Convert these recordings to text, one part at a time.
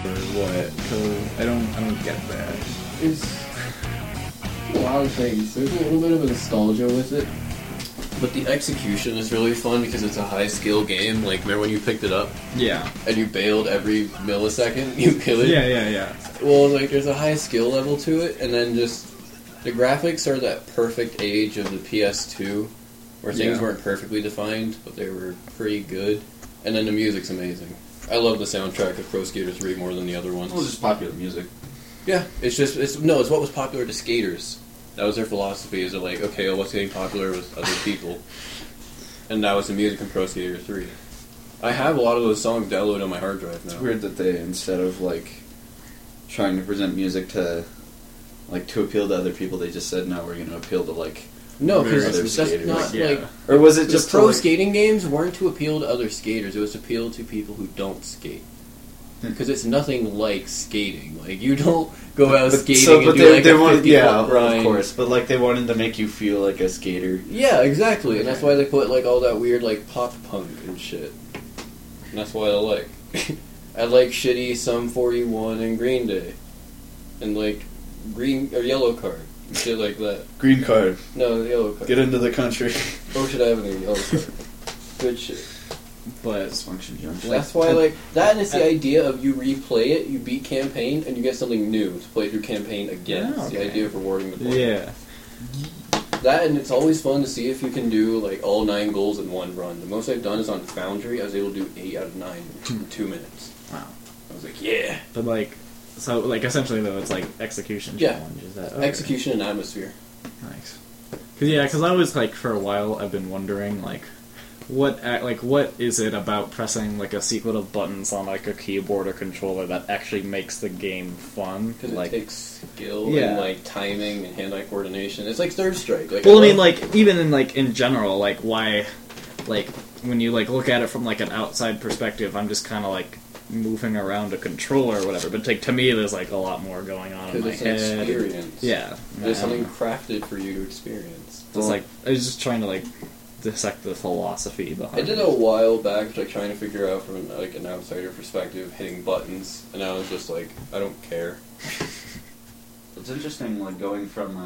or what? Because I don't get that. It's a lot of things. There's a little bit of a nostalgia with it. But the execution is really fun because it's a high-skill game. Like, remember when you picked it up? Yeah. And you bailed every millisecond? You kill it? Yeah. Well, like, there's a high skill level to it, and then just... The graphics are that perfect age of the PS2, where things weren't perfectly defined, but they were pretty good. And then the music's amazing. I love the soundtrack of Pro Skater 3 more than the other ones. Well, it's just popular music. Yeah, it's what was popular to skaters. That was their philosophy, is that like, okay, well, what's getting popular with other people? And that was the music in Pro Skater 3. I have a lot of those songs downloaded on my hard drive now. It's weird that they, instead of, like, trying to present music to appeal to other people, they just said, no, we're going to appeal to, like, no, other because that's skaters. not, Yeah. like... Or was it just the pro like, skating games weren't to appeal to other skaters, it was to appeal to people who don't skate. Because it's nothing like skating. Like, you don't go out skating and do like a 50 foot grind. of course, but like they wanted to make you feel like a skater. Yeah, exactly, and that's why they put like all that weird like pop punk and shit. And that's why I like. I like shitty Sum 41 and Green Day, and like green or yellow card and shit like that. Green card. No, the yellow card. Get into the country. Or should I have a yellow card? Good shit. But Dysfunction Junction. That's why, like, that and it's the idea of you replay it, you beat campaign, and you get something new to play through campaign again. Oh, It's the okay. idea of rewarding the player. yeah. That, and it's always fun to see if you can do, like, all 9 goals in one run. The most I've done is on Foundry. I was able to do 8 out of 9 in 2 minutes. Wow. I was like, yeah. But like, so like essentially though, it's like execution Yeah. challenge. Is that okay. Execution and atmosphere. Nice. Because I was like, for a while, I've been wondering like, what is it about pressing like a sequence of buttons on like a keyboard or controller that actually makes the game fun? Because Like, it takes skill Yeah. and, like, timing and hand-eye coordination. It's like Third Strike. Like, well, I mean, like even in general, like why, like when you like look at it from like an outside perspective, I'm just kind of like moving around a controller or whatever. But like to me, there's like a lot more going on in my because it's an head. experience. Yeah, There's something Um, crafted for you to experience. Just like I was just trying to like dissect the philosophy behind. I did a while back, like trying to figure out from like an outsider perspective, hitting buttons, and I was just like, I don't care. It's interesting, like going from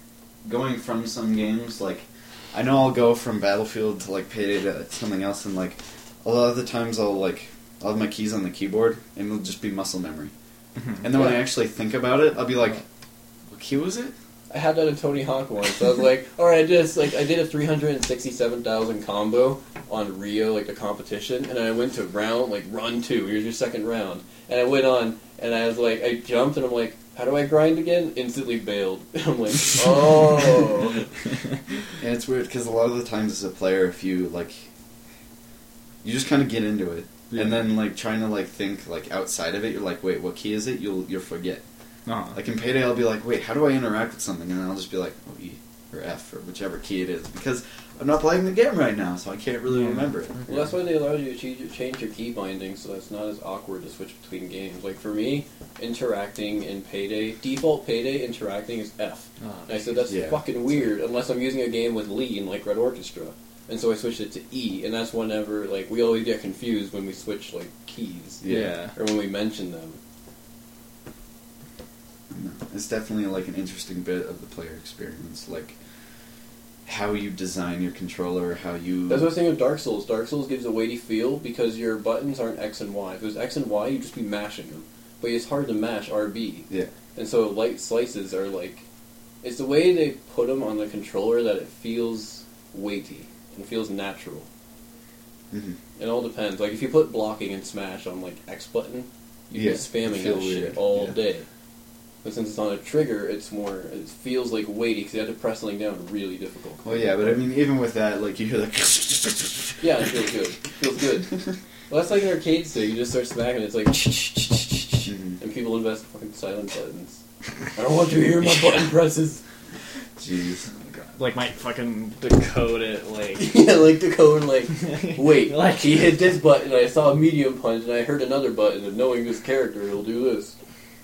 some games. Like, I know I'll go from Battlefield to like Payday to something else, and like a lot of the times I'll have my keys on the keyboard, and it'll just be muscle memory. And then when I Yeah. actually think about it, I'll be like, what key was it? I had that in Tony Hawk once. So I was like, all right, I did a 367,000 combo on Rio, like the competition, and I went to run 2. Here's your second round, and I went on, and I was like, I jumped, and I'm like, how do I grind again? Instantly bailed. I'm like, oh. And it's weird because a lot of the times as a player, if you you just kind of get into it, Yeah. and then like trying to like think like outside of it, you're like, wait, what key is it? You'll forget. Uh-huh. Like in Payday, I'll be like, wait, how do I interact with something? And then I'll just be like, oh, E or F or whichever key it is, because I'm not playing the game right now, so I can't really remember it. Well, that's why they allow you to change your key binding, so that's not as awkward to switch between games. Like for me, interacting in Payday, default Payday interacting is F. Oh, And I said that's Yeah. fucking weird unless I'm using a game with lean like Red Orchestra. And so I switched it to E, and that's whenever like we always get confused when we switch like keys yeah. or when we mention them. No, it's definitely like an interesting bit of the player experience, like how you design your controller, how you. That's what I was saying with Dark Souls. Dark Souls gives a weighty feel because your buttons aren't X and Y. If it was X and Y, you'd just be mashing them. But it's hard to mash RB. Yeah. And so light slices are like, it's the way they put them on the controller that it feels weighty and feels natural. Mhm. It all depends. Like if you put blocking and smash on like X button, you'd Yeah, be spamming feel that shit weird, all yeah. day. But since it's on a trigger, it feels like weighty because you have to press something down really difficult. Well, yeah, but I mean, even with that, like you hear like. Yeah, it feels good. Feels good. Well, that's like an arcade stick. You just start smacking. It's like, and people invest in fucking silent buttons. I don't want you to hear my button presses. Jeez. Like might fucking decode it like. Yeah, like the code. Like, wait, Like- he hit this button. And I saw a medium punch, and I heard another button. And knowing this character, he'll do this.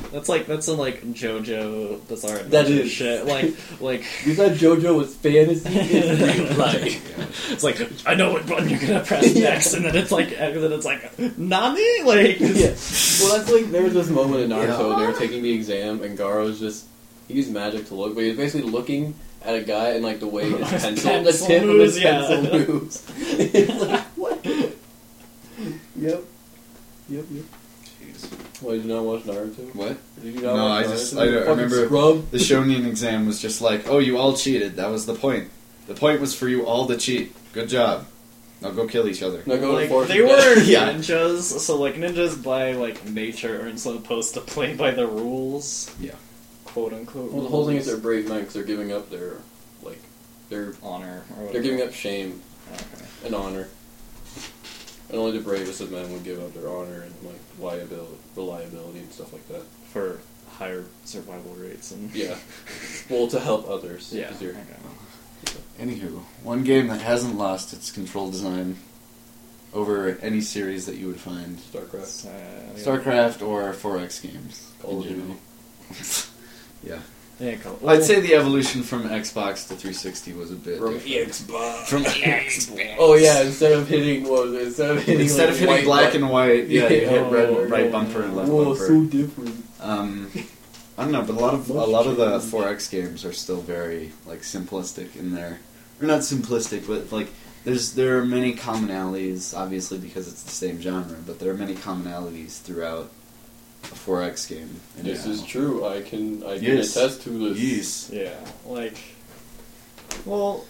That's some like JoJo Bizarre That Adventure is. shit. Like You thought JoJo was fantasy? It's real life. it's like I know what button you're gonna press next, and then it's like Nani? Like Yeah. Well, that's like there was this moment in Naruto. They were taking the exam, and Garo's just he used magic to look, but he was basically looking at a guy and like the way his pencil, the tip of his pencil moves. It's like what? Yep. Jeez. Why did you not watch Naruto? What? Did you not No, watch I Naruto? just You I fucking remember scrub. the Shonin exam was just like, oh, you all cheated. That was the point. The point was for you all to cheat. Good job. Now go kill each other. Now go to like force they it were back. Yeah. ninjas, so like ninjas by like nature aren't supposed to play by the rules. Yeah. Quote unquote. Well, the whole thing is they're rules. brave men because they're giving up their like their honor. Or whatever. they're giving up shame Okay. and honor. And only the bravest of men would give up their honor and like reliability and stuff like that. For higher survival rates and Yeah. Well, to help others. yeah. 'cause you're- Okay. Anywho, one game that hasn't lost its control design over any series that you would find. StarCraft. StarCraft or 4X games. Call of in Duty. general. Yeah. Yeah, cool. I'd say the evolution from Xbox to 360 was a bit From different. Xbox. From Xbox. Oh yeah, instead of hitting what was it? Instead of hitting like, black white and white, yeah, you hit Yeah. right bumper and left Whoa, bumper. so different. I don't know, but a lot of the 4X games are still very like simplistic in their, or not simplistic, but like there are many commonalities, obviously because it's the same genre, but there are many commonalities throughout a 4X game. in This general. is true. I can Yes. attest to this. Yes. Yeah, like, well,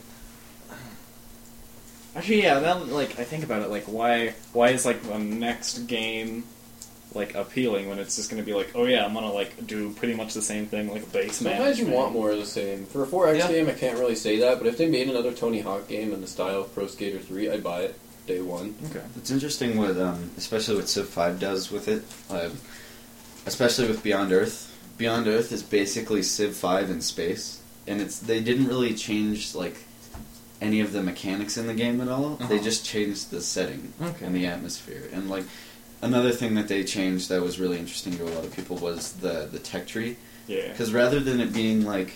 actually, yeah. Now, like, I think about it, like, why is like the next game like appealing when it's just gonna be like, oh yeah, I'm gonna like do pretty much the same thing, like base Sometimes you management. want more of the same. For a 4X Yeah. game, I can't really say that, but if they made another Tony Hawk game in the style of Pro Skater 3, I'd buy it day one. Okay. It's interesting what, especially what Civ 5 does with it, especially with Beyond Earth. Beyond Earth is basically Civ 5 in space, and they didn't really change like any of the mechanics in the game at all. They Uh-huh. just changed the setting Okay. and the atmosphere. And like another thing that they changed that was really interesting to a lot of people was the tech tree. Yeah. Because rather than it being like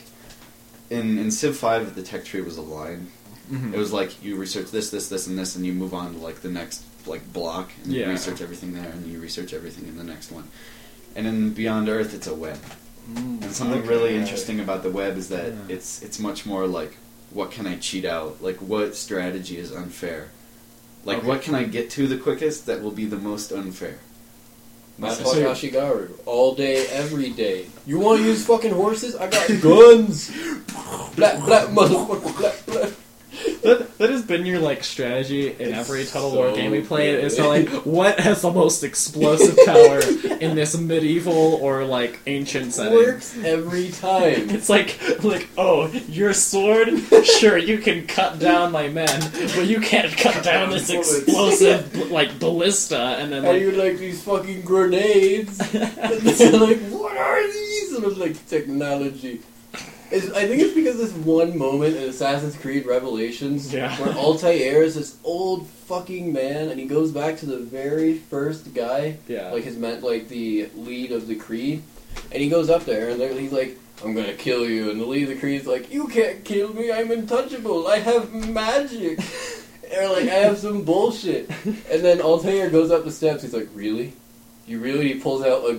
in Civ 5, the tech tree was a line. Mhm. It was like you research this, and this, and you move on to like the next like block, and you Yeah. research everything there, and you research everything in the next one. And in Beyond Earth, it's a web. And something really interesting about the web is that Yeah. it's much more like, what can I cheat out? Like, what strategy is unfair? Like, Okay. what can I get to the quickest that will be the most unfair? Matt So- Ashigaru, all day, every day. You want to use fucking horses? I got guns. Black motherfucker, black. That has been your like strategy in It's every Total so War game we played. good. Is to like what has the most explosive power in this medieval or like ancient setting. Works every time. It's like oh, your sword, sure you can cut down my men, but you can't cut down this explosive like ballista. And then How do like, you like these fucking grenades? And they're like, what are these? And I'm like, technology. I think it's because this one moment in Assassin's Creed Revelations Yeah. where Altair is this old fucking man and he goes back to the very first guy, yeah, like like the lead of the Creed, and he goes up there and he's like, I'm gonna kill you, and the lead of the Creed's like, you can't kill me, I'm untouchable, I have magic. Or like, I have some bullshit. And then Altair goes up the steps, he's like, really? You really? He pulls out a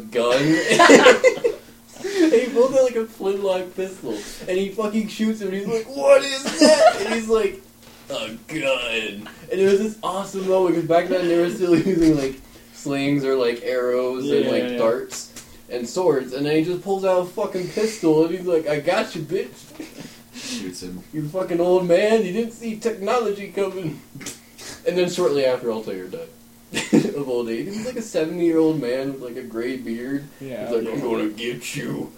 gun. And he pulls out like a flintlock pistol, and he fucking shoots him, and he's like, what is that? And he's like, a gun. And it was this awesome moment, because back then they were still using like slings or like arrows and like darts and swords, and then he just pulls out a fucking pistol, and he's like, I got you, bitch. Shoots him. You fucking old man, you didn't see technology coming. And then shortly after, Altair died. Of old age. He's like a 70-year-old man with like a gray beard. yeah. He's like, I'm gonna get you.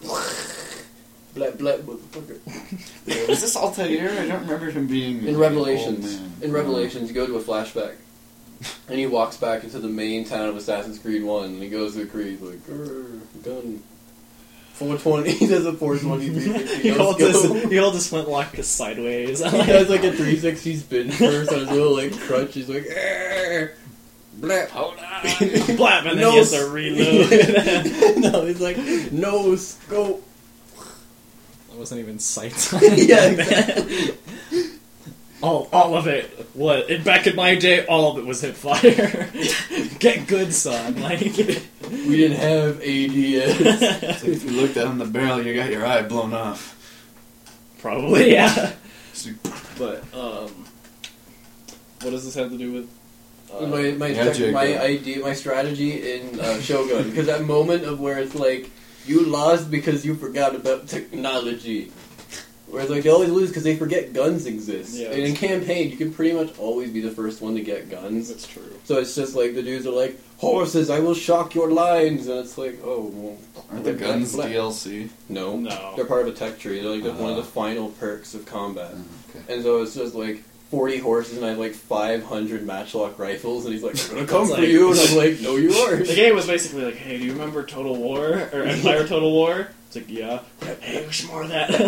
Black motherfucker. Was this Altair? I don't remember him being In Revelations. old man. In Revelations, you go to a flashback. And he walks back into the main town of Assassin's Creed 1, and he goes to the Creed, like, gun. 420, he does a 420 he holds his flintlock sideways. He does like a 360 spin first on his little like crutch. He's like, "Arr!" blap. Hold on. Blap, and then No he has to reload. No, he's like, no scope. That wasn't even sights. Yeah, exactly. All of it. What? Back in my day, all of it was hip fire. Get good, son. Like, We didn't have ADS. So if you look down the barrel, you got your eye blown off. probably, yeah. So- But, what does this have to do with? My idea, my strategy in Shogun, because that moment of where it's like you lost because you forgot about technology, where it's like they always lose because they forget guns exist. Yeah, and in campaign, you can pretty much always be the first one to get guns. That's true. So it's just like the dudes are like, horses, I will shock your lines, and it's like, oh, well, Aren't the guns DLC? No, No. they're part of a tech tree. They're like one of the final perks of combat. Oh, okay. And so it's just like 40 horses, and I have like 500 matchlock rifles, and he's like, I'm gonna come It's for like- you, and I'm like, no, you aren't. The game was basically like, hey, do you remember Total War? Or Empire Total War? It's like, yeah. Hey, wish more of that.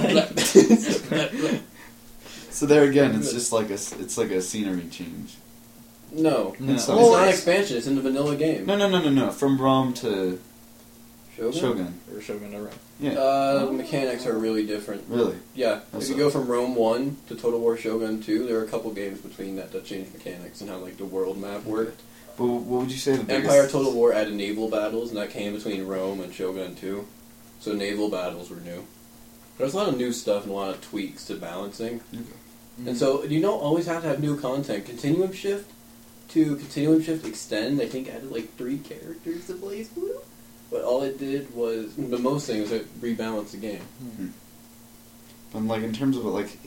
So there again, it's just like a scenery change. No. No. It's So- not an expansion, it's in the vanilla game. No. From Rome to Shogun? Shogun. Or Shogun to Rome. Yeah. The mechanics are really different. Really? Yeah, That's if you go from Rome 1 to Total War Shogun 2, there are a couple games between that changed mechanics and how like the world map worked. But what would you say the biggest... Empire Total War added naval battles, and that came between Rome and Shogun 2. So naval battles were new. There's a lot of new stuff and a lot of tweaks to balancing. Okay. And so you don't always have to have new content. Continuum Shift to Continuum Shift Extend, I think added like 3 characters to Blaze Blue. But all it did was, the most thing was it rebalanced the game. And like in terms of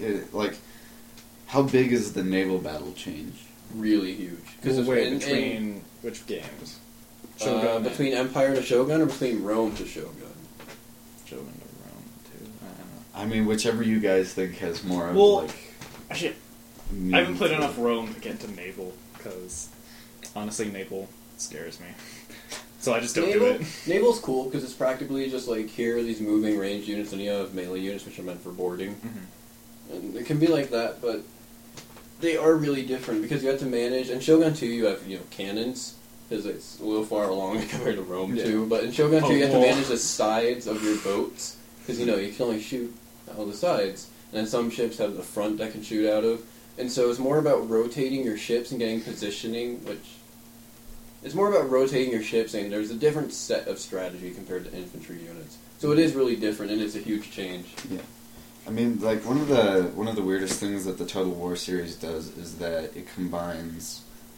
how big is the naval battle change? Really huge. Well, wait, in- between which games? between Empire to Shogun or between Rome to Shogun? Shogun to Rome, too. I don't know. I mean, whichever you guys think has more of Well, like. Actually, I haven't played meaningful- enough Rome to get into naval, because honestly, naval scares me. So I just don't do it. Naval's cool because it's practically just like here are these moving ranged units, and you have melee units which are meant for boarding. Mhm. And it can be like that, but they are really different because you have to manage. In Shogun 2, you have cannons because it's a little far along compared to Rome Yeah. 2. But in Shogun 2, Oh, you have to well. manage the sides of your boats because you can only shoot out the sides, and then some ships have the front that can shoot out of. And so it's more about rotating your ships and getting positioning, which. It's more about rotating your ships, and there's a different set of strategy compared to infantry units. So it is really different, and it's a huge change. Yeah. I mean, like one of the weirdest things that the Total War series does is that it combines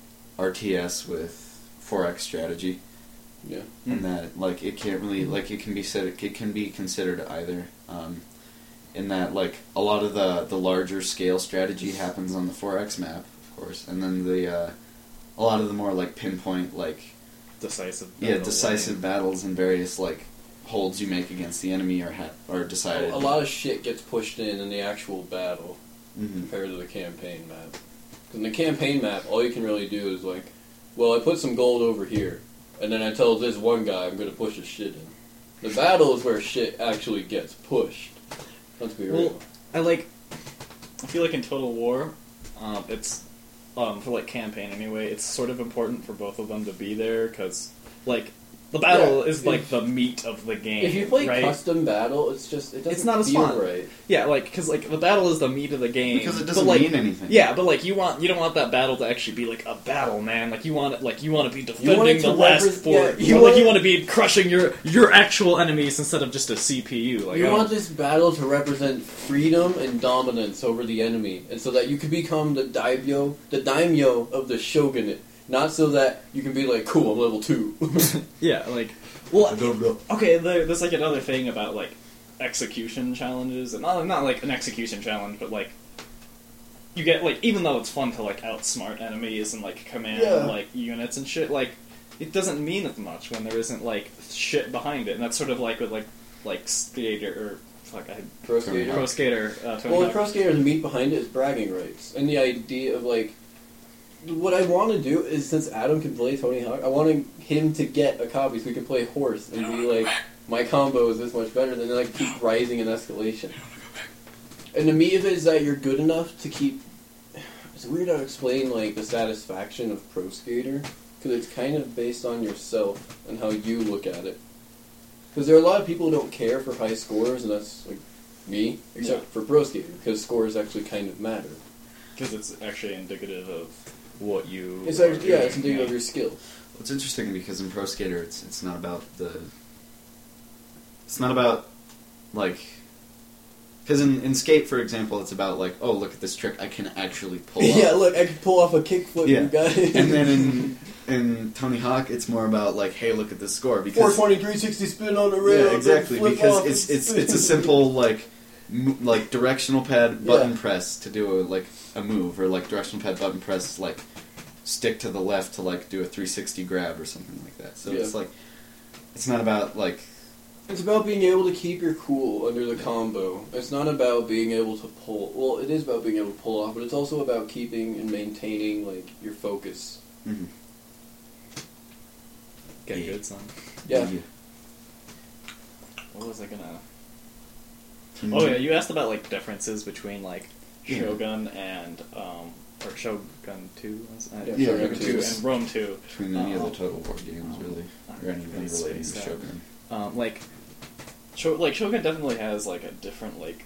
RTS with 4X strategy, Yeah. and that like it can't really like it can be considered either. In that like a lot of the larger scale strategy happens on the 4X map, of course, and then a lot of the more like pinpoint like Decisive. decisive battles and various like holds you make against the enemy are decided. A lot of shit gets pushed in the actual battle Mhm. compared to the campaign map. 'Cause in the campaign map, all you can really do is like, well, I put some gold over here, and then I tell this one guy I'm going to push his shit in. The battle is where shit actually gets pushed. Let's be real. Well, I feel like in Total War, it's, for like campaign anyway, it's sort of important for both of them to be there, because, like, the battle Yeah, is like the meat of the game. If you play right? custom battle, it doesn't It's not as feel fun. right. Yeah, like, because like the battle is the meat of the game. Because it but, doesn't like, mean anything. Yeah, but like you don't want that battle to actually be like a battle, man. Like you want to be You want defending it the to last fort. you You want- want to be crushing your actual enemies instead of just a CPU. Like You want this battle to represent freedom and dominance over the enemy, and so that you can become the daimyo of the shogunate. Not so that you can be like, cool, I'm level 2. yeah, like okay. There's like another thing about like execution challenges, and not like an execution challenge, but like you get like even though it's fun to like outsmart enemies and like command like units and shit, like it doesn't mean as much when there isn't like shit behind it, and that's sort of like with like Skater or Pro Skater. Pro Skater. Tony Well, the Hawk. Pro Skater, the meat behind it is bragging rights. And the idea of, like, what I want to do is, since Adam can play Tony Hawk, I want him to get a copy so we can play Horse and be like, my combo is this much better, than like keep rising in escalation. And the meat of it is that you're good enough to keep... It's weird how to explain, like, the satisfaction of Pro Skater, because because it's kind of based on yourself and how you look at it. Because there are a lot of people who don't care for high scores, and that's like me, except for Pro Skater, because scores actually kind of matter. Because it's actually indicative of what you. It's actually, yeah, it's indicative of your skill. Well, it's interesting because in Pro Skater, it's not about the. It's not about like. Because in Skate, for example, it's about like, oh, look at this trick I can actually pull off. Yeah, look, I can pull off a kickflip, Yeah. you guys. And then in Tony Hawk, it's more about like, hey, look at this score. Because 420, 360 spin on the rail. yeah, exactly. flip Because off it's and a simple like directional pad button Yeah. press to do a move, or like directional pad button press like stick to the left to like do a 360 grab or something like that. So Yeah. it's like it's not about like. It's about being able to keep your cool under the combo. It's not about being able to pull. Well, it is about being able to pull off, but it's also about keeping and maintaining like your focus. Mhm. Get good, son. Yeah. What was I gonna? Mhm. Oh yeah, you asked about like differences between like Yeah. Shogun and or Shogun 2, Yeah, Shogun Shogun 2 2. and Rome 2. Between any of the Total War games, really, or any of them Let's relating face to that. Shogun. Like Shogun definitely has like a different like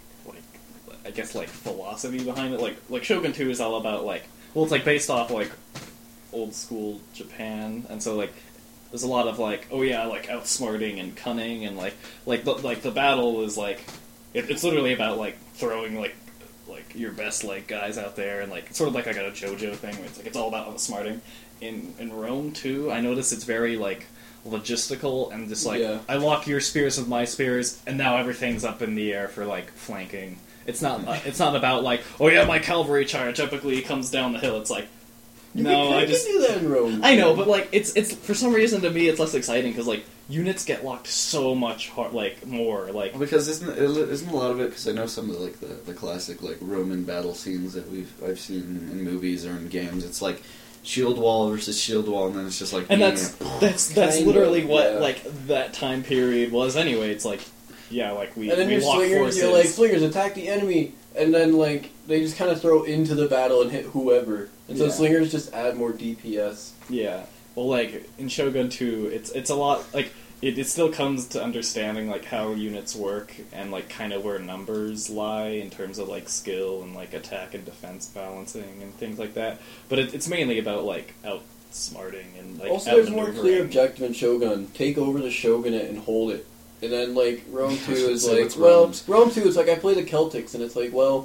I guess like philosophy behind it. Like Shogun 2 is all about like, well, it's like based off like old school Japan, and so like there's a lot of like, oh yeah, like outsmarting and cunning, and like the battle is like it's literally about like throwing like your best like guys out there, and like it's sort of like I got a JoJo thing where it's all about outsmarting. In Rome 2, I noticed it's very like logistical and just like, Yeah. I lock your spears with my spears, and now everything's up in the air for like flanking. It's not about like, oh yeah, my cavalry charge epically comes down the hill. It's like, You no, can, I you just can do that in Rome. I know, but like it's for some reason to me it's less exciting because like units get locked so much more like. Because isn't a lot of it? Because I know some of the classic like Roman battle scenes that I've seen in movies or in games. It's like shield wall versus shield wall, and then it's just like. And that's Kind literally of, what yeah. like that time period was anyway. It's like, yeah, like we And then we your lock slingers, forces. you're like, slingers, attack the enemy. And then, like, they just kind of throw into the battle and hit whoever. And so Yeah. slingers just add more DPS. Yeah. Well, like in Shogun 2, it's a lot like it still comes to understanding like how units work and like kind of where numbers lie in terms of like skill and like attack and defense balancing and things like that. But it's mainly about like outsmarting and like Also, there's a more outmaneuvering. clear objective in Shogun. Take over the shogunate and hold it. And then, like, Rome 2 is So like, what's well, Rome's? Rome 2 is like, I play the Celtics, and it's like, well,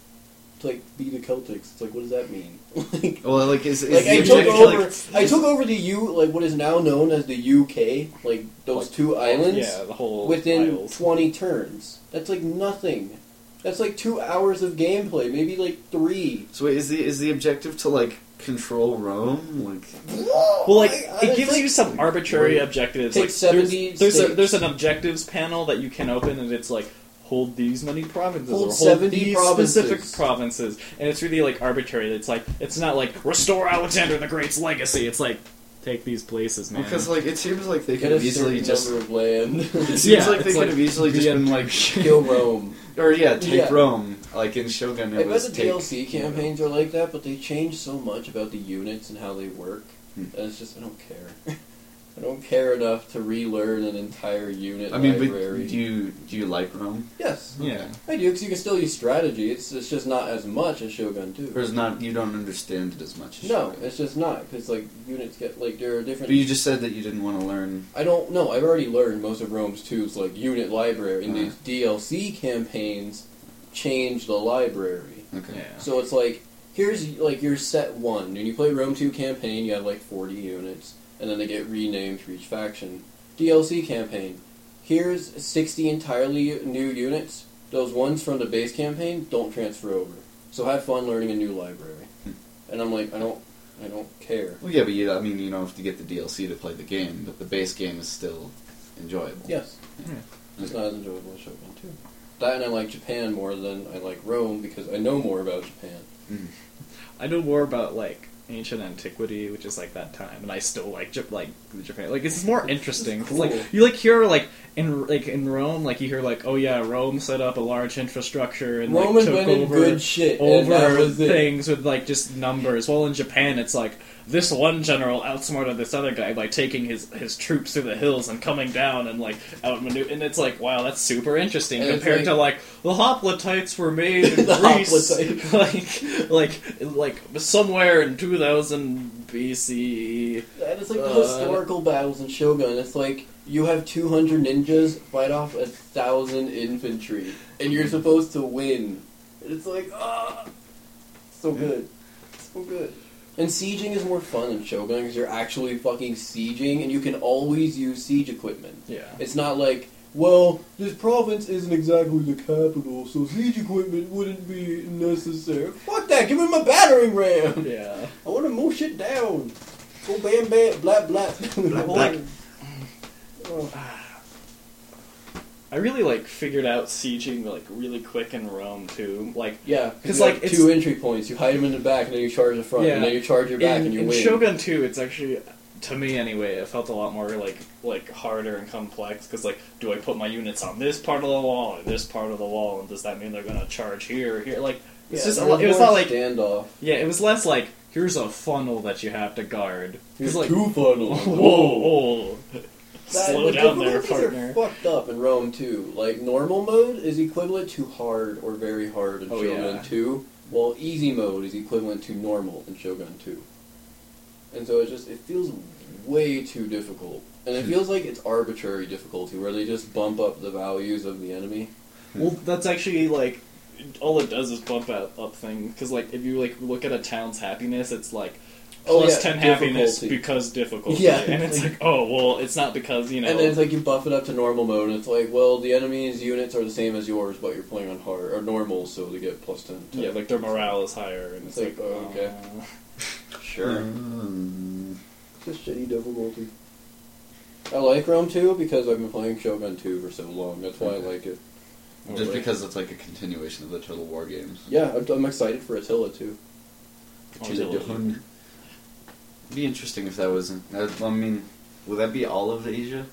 to, like, be the Celtics. It's like, what does that mean? like, Well, like is like the I took objective, over, like, I took over the like, what is now known as the UK, like, those Like, two islands, Yeah, the whole within Isles. 20 turns. That's, like, nothing. That's, like, 2 hours of gameplay, maybe, like, 3. So wait, is the objective to like control Rome? Like Well, like I it gives think- you some arbitrary objectives. Take Like 70 there's states. an objectives panel that you can open, and it's like hold these many provinces Hold or 70 these provinces. specific provinces, and it's really like arbitrary. It's like it's not like restore Alexander the Great's legacy. It's like take these places, man. because like it seems like they Get could a have easily certain just. number of land. It seems Yeah, like they it's could like have easily just the been like, Kill Rome. or yeah, take Yeah. Rome. Like in Shogun, I it bet was the take. DLC campaigns are like that, but they change so much about the units and how they work. Hmm. And it's just, I don't care. I don't care enough to relearn an entire unit I mean, but library. do you like Rome? Yes, yeah, I do, because you can still use strategy. It's just not as much as Shogun 2. Or is not you don't understand it as much? As No, Shogun? it's just not, because like units get like there are different. But you just said that you didn't want to learn. I don't know. I've already learned most of Rome's 2's like unit library, and Uh-huh. these DLC campaigns change the library. Okay. yeah. So it's like, here's like your set 1. When you play Rome 2 campaign, you have like 40 units, and then they get renamed for each faction. DLC campaign, here's 60 entirely new units. Those ones from the base campaign don't transfer over. So have fun learning a new library. And I'm like, I don't care. Well, yeah, but I mean, you don't have to get the DLC to play the game, but the base game is still enjoyable. Yes. Yeah. It's not as enjoyable as Shogun 2. That and I like Japan more than I like Rome because I know more about Japan. Mhm. I know more about like ancient antiquity, which is like that time, and I still like Japan. Like it's more interesting. It's It's like cool. you like hear like in Rome, like you hear like, oh yeah, Rome set up a large infrastructure and Rome like took invented over good shit, and that over was it. things with like just numbers. Well, in Japan, it's like this one general outsmarted this other guy by taking his troops through the hills and coming down and like outmaneuver. And it's like, wow, that's super interesting And it's compared to like the hoplitites were made in The Greece, hoplites. like somewhere in 2000 BC. And it's like the historical battles in Shogun. It's like you have 200 ninjas fight off 1,000 infantry, and you're supposed to win. And it's like, so good, so good. And sieging is more fun in Shogun because you're actually fucking sieging, and you can always use siege equipment. Yeah. It's not like, well, this province isn't exactly the capital, so siege equipment wouldn't be necessary. Fuck that! Give me my battering ram. Yeah. I want to mow shit down. Go bam bam, blah blah. Black. Oh. I really like figured out sieging like really quick in Rome too. Like Yeah, 'Cause, because like, like it's- two entry points. You hide them in the back, and then you charge the front, Yeah. and then you charge your back, and you in win. Shogun 2, it's actually, to me anyway, it felt a lot more like harder and complex because like, do I put my units on this part of the wall or this part of the wall, and does that mean they're gonna charge here or here? Like it's just there a lot, it was more not like standoff. yeah, it was less like here's a funnel that you have to guard. Here's It's like two funnels. whoa. Slow the down there, difficulties partner. are fucked up in Rome too. Like normal mode is equivalent to hard or very hard in Oh, Shogun yeah. 2, while easy mode is equivalent to normal in Shogun 2. And so it feels way too difficult. And it feels like it's arbitrary difficulty where they just bump up the values of the enemy. Well, that's actually like all it does is bump up thing because like if you like look at a town's happiness, it's like plus 10 happiness difficulty. because difficulty. Yeah. And it's like, oh, well, it's not because, you know... And then it's like you buff it up to normal mode, and it's like, well, the enemy's units are the same as yours, but you're playing on hard or normal, so they get plus 10. yeah, like their morale is higher, and it's It's like, like, oh, okay. Sure. Just shitty difficulty. I like Rome 2 because I've been playing Shogun 2 for so long. That's why I like it. Just because it's like a continuation of the Total War games. Yeah, I'm excited for Attila too. Attila. It'd be interesting if that wasn't. I mean, would that be all of Asia?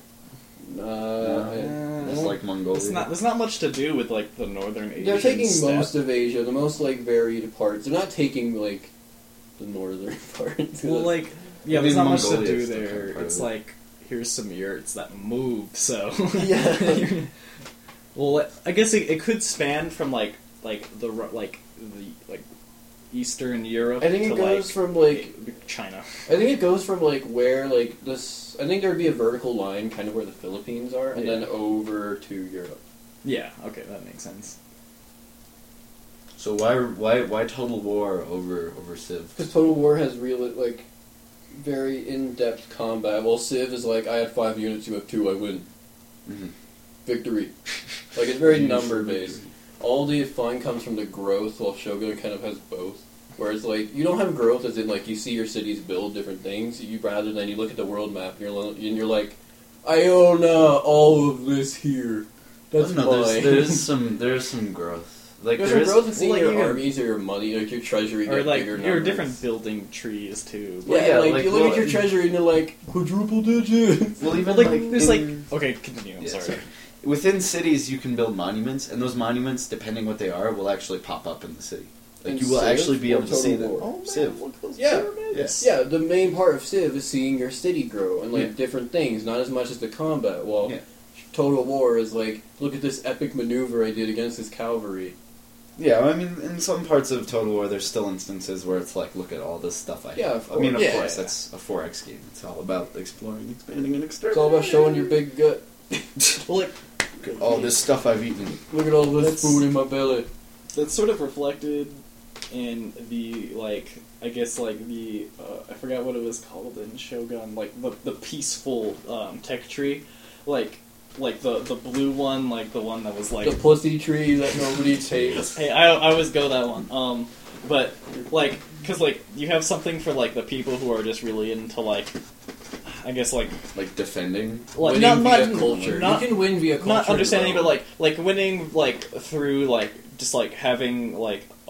It's like Mongolia. There's not much to do with, like, the northern Asian They're taking steppe. most of Asia, the most like varied parts. They're not taking like the northern parts. Well, like, yeah, I there's mean, not much to Mongolia do is still kind there. of part It's of it. like, here's some yurts that moved, so... Yeah. Well, I guess it could span from, like the Eastern Europe I think to, it goes like, from like China. I think it goes from like where like this. I think there would be a vertical line, kind of where the Philippines are, and Yeah. then over to Europe. Yeah, okay, that makes sense. So why Total War over Civ? Because Total War has real like very in-depth combat. Well, Civ is like I had 5 units, you have 2, I win. Mm-hmm. Victory. Like it's very number based. All the fun comes from the growth, while Shogun kind of has both. Whereas like you don't have growth as in like you see your cities build different things. You rather than you look at the world map and you're like, I own all of this here. That's mine. There's some growth. Like There's there some is growth in seeing well, like, your you get- armies or your money, like your treasury Or get like bigger your numbers. different building trees too. Yeah, Well, yeah, like like, you look well, at your treasury and you're like quadruple digits. Well, even Like like there's in- like okay, continue. I'm Yeah, sorry. sorry. Within cities, you can build monuments, and those monuments, depending what they are, will actually pop up in the city. Like In you will Civ actually be or able to see Total them. War? Oh man, Civ. look at those Yeah. pyramids. Yes. Yeah, the main part of Civ is seeing your city grow and like Yeah. different things, not as much as the combat. While Yeah. Total War is like, look at this epic maneuver I did against this cavalry. Yeah, I mean, in some parts of Total War, there's still instances where it's like, look at all this stuff I Yeah, have. of I mean, of course. course, Yeah. that's a 4X game. It's all about exploring, expanding, and It's exterminating. all about showing your big gut. Well, like Look at all this stuff I've eaten. Look at all this That's- food in my belly. that's sort of reflected in the like I guess like the I forgot what it was called in Shogun, like the peaceful tech tree, like the blue one, like the one that was like The pussy tree that nobody takes. hey I always go that one but like because like you have something for like the people who are just really into like I guess like Defending. like Winning not via culture. not You can win via culture. not understanding, as but well. like winning like through like just like having like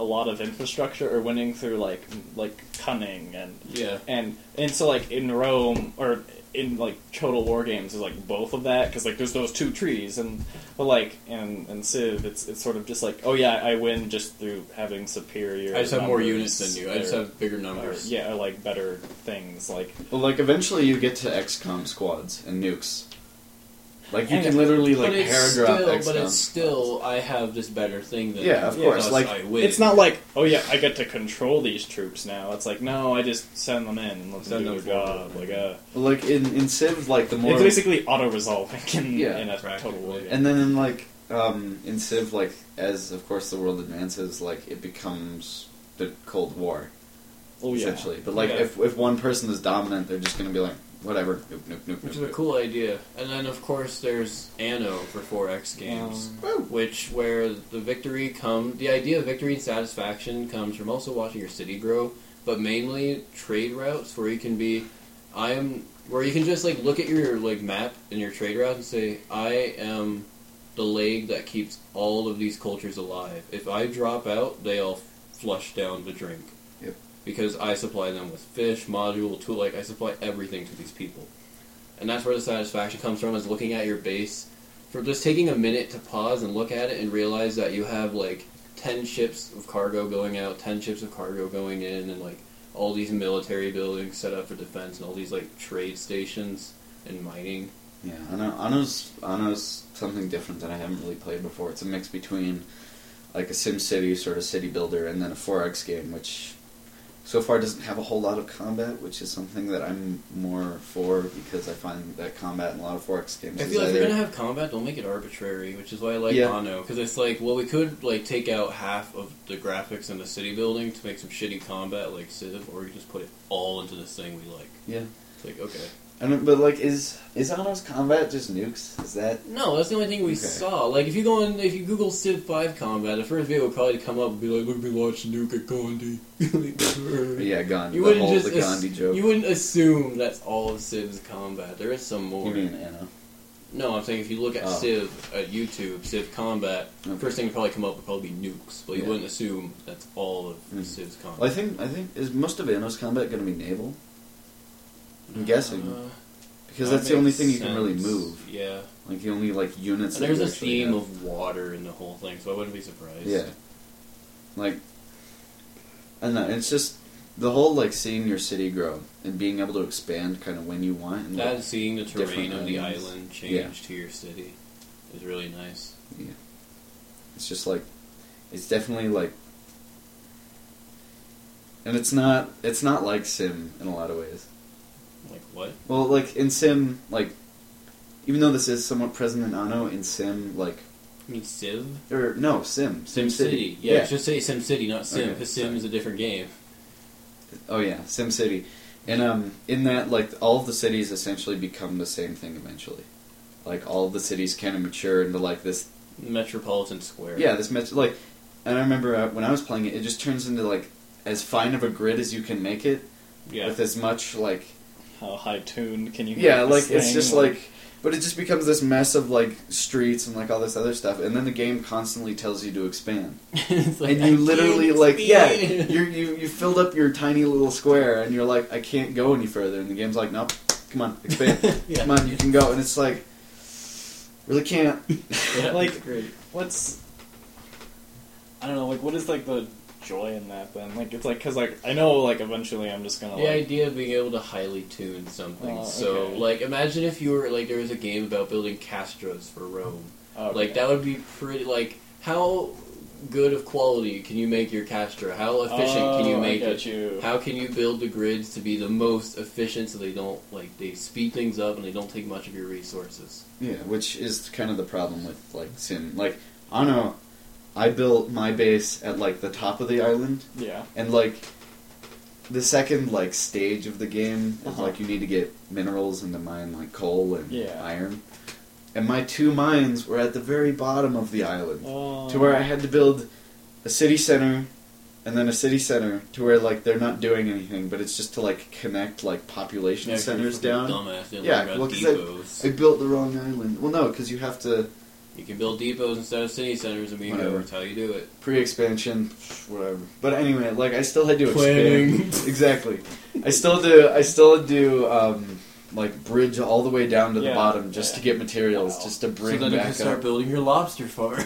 a lot of infrastructure, or winning through like cunning Yeah. and so like in Rome or in like Total War games is like both of that, because like there's those two trees, but like in Civ it's sort of just like, oh yeah, I win just through having superior. I just have more numbers, units than you. I just have bigger numbers. or like better things like. Well, like eventually you get to XCOM squads and nukes. Like you And can literally like But it's paragraph still, XCOM. but it's still, I have this better thing than Yeah, of you, course, thus like, I win. It's not like, oh yeah, I get to control these troops now. It's like, no, I just send them in and let them Send do them their forward. job. Like, Like in Civ, like the more it's basically auto-resolving in Yeah, a practically. Total War game. and then in like in Civ, like as of course the world advances, like it becomes the Cold War Oh yeah. essentially. But like Yeah. if one person is dominant, they're just gonna be like whatever, Which is nuke. a cool idea. And then, of course, there's Anno for 4X games, where the idea of victory and satisfaction comes from also watching your city grow, but mainly trade routes where you can where you can just like look at your like map and your trade route and say, I am the leg that keeps all of these cultures alive. If I drop out, they all flush down the drink. Yep. Because I supply them with fish, module, tool, like I supply everything to these people. And that's where the satisfaction comes from, is looking at your base, for just taking a minute to pause and look at it and realize that you have like 10 ships of cargo going out, 10 ships of cargo going in, and like all these military buildings set up for defense, and all these like trade stations and mining. Yeah, Anno's something different that I haven't really played before. It's a mix between like a SimCity sort of city builder and then a 4X game, which so far doesn't have a whole lot of combat, which is something that I'm more for, because I find that combat in a lot of 4X games I is feel like if either... you're gonna have combat, don't make it arbitrary, which is why I like Yeah. Anno, because it's like, well, we could like take out half of the graphics in the city building to make some shitty combat like Civ, or we could just put it all into this thing we like. Yeah. It's like, okay. But like, is Anno's combat just nukes? Is that... No, that's the only thing we Okay. saw. Like, if you Google Civ 5 combat, the first video would probably come up and be like, look at me watch Nuke at Gandhi. Yeah, Gandhi. You wouldn't the Gandhi joke. You wouldn't assume that's all of Civ's combat. There is some more. You mean Anno? No, I'm saying if you look at Oh. Civ at YouTube, Civ combat, Okay. first thing would probably come up would probably be nukes, but you Yeah. wouldn't assume that's all of Mm. Civ's combat. Well, I think is most of Anno's combat going to be naval? I'm guessing. Because that that's the only makes thing you can really sense. move. Yeah. Like, the only, like, units And that there's you a actually theme have. of water in the whole thing, so I wouldn't be surprised. Yeah. Like, I don't know, it's just the whole, like, seeing your city grow and being able to expand kind of when you want. And, That like, and seeing the terrain different of the islands. island change Yeah. to your city is really nice. it's just, like, it's definitely, like, and it's not like Sim in a lot of ways. Like what? Well, like, in Sim, like, even though this is somewhat present in Anno, in Sim, like, You mean Civ? or, no, Sim. SimCity. Yeah, just say SimCity, not Sim, Okay, because Sim sorry. is a different game. Oh yeah, SimCity. And in that, like, all of the cities essentially become the same thing eventually. Like, all of the cities kind of mature into, like, this... Metropolitan Square. Yeah, like... And I remember when I was playing it, it just turns into, like, as fine of a grid as you can make it, Yeah. with as much, like... How high tuned can you Yeah, make like, this it's thing? just, like... But it just becomes this mess of, like, streets and, like, all this other stuff, and then the game constantly tells you to expand. It's like, And you I literally, can't like, yeah, expand. you filled up your tiny little square, and you're like, I can't go any further, and the game's like, nope, come on, expand. Yeah. Come on, you can go, and it's like, really can't. Yeah, Like- it's great. What's... I don't know, like, what is, like, the joy in that, then? Like, it's like, because, like, I know, like, eventually I'm just gonna, The like... idea of being able to highly tune something. Oh, So, okay. like, imagine if you were, like, there was a game about building castras for Rome. Okay. Like, that would be pretty, like, how good of quality can you make your castra? How efficient can you make I it? get you. How can you build the grids to be the most efficient so they don't, like, they speed things up and they don't take much of your resources? Yeah, which is kind of the problem with, like, Sim. Like, Anno, I built my base at, like, the top of the island, Yeah. and, like, the second, like, stage of the game is, Uh-huh. like, you need to get minerals and to mine, like, coal and Yeah. iron. And my 2 mines were at the very bottom of the island. Oh. To where I had to build a city center, and then a city center, to where, like, they're not doing anything, but it's just to, like, connect, like, population Yeah, centers you're down. fucking Dumbass, didn't Yeah, learn about well, 'cause depots. I built the wrong island. Well, no, because you have to You can build depots instead of city centers, amigo. Whatever. That's how you do it. Pre-expansion, whatever. But anyway, like I still had to Planning. expand. Exactly. I still do like bridge all the way down to the Yeah, bottom just yeah. to get materials, Wow. just to So bring then you can back start up. building your lobster farm.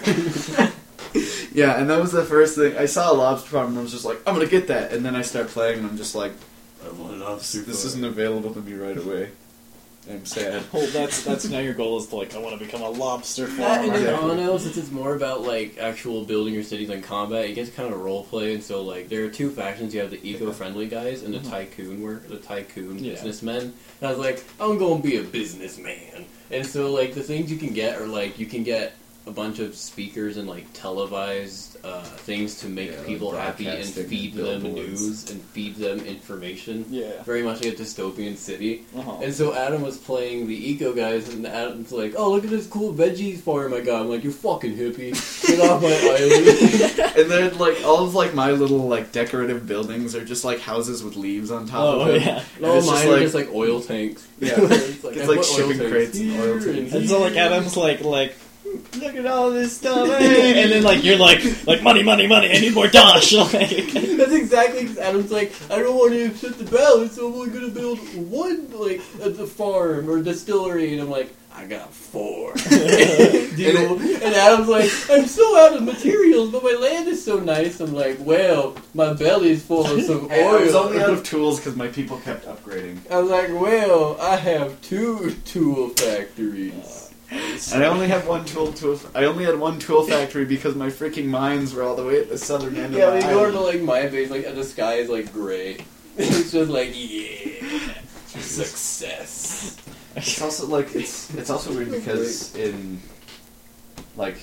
Yeah, and that was the first thing. I saw a lobster farm and I was just like, I'm gonna get that. And then I start playing and I'm just like, I want a lobster this isn't available to me right away. I'm sad. Well, that's now your goal is to like I want to become a lobster That and farmer. in Exactly. Ono, since it's more about like actual building your cities and combat, it gets kind of role play. And so like there are two factions. You have the eco-friendly guys and the tycoon Yeah. businessmen. And I was like, I'm gonna be a businessman. And so like the things you can get are like you can get a bunch of speakers and like televised things to make Yeah, like people happy and broadcasting feed them billboards. news and feed them information. Yeah. Very much like a dystopian city. Uh-huh. And so Adam was playing the eco guys, and Adam's like, "Oh, look at this cool veggies farm I got." I'm like, "You fucking hippie, get off my island!" And then like all of like my little like decorative buildings are just like houses with leaves on top Oh of them. yeah. And All it's mine just are like just like oil tanks. Yeah. it's It's I like put oil shipping tanks crates and oil here tanks. And so like Adam's like look at all this stuff, and then like you're like money, I need more dosh. Like, That's exactly because Adam's like, I don't want to upset the balance, so I'm only gonna build one like at the farm or distillery, and I'm like, I got 4. Deal. And Adam's like, I'm so out of materials, but my land is so nice. I'm like, well, my belly's full of some Hey, oil. I was only out of tools because my people kept upgrading. I was like, well, I have 2 tool factories. And I only have one tool. I only had one tool factory because my freaking mines were all the way at the southern end Yeah, of we the go island. to like my base, like the sky is like gray. It's just like, yeah, success. It's also like it's also weird because in like,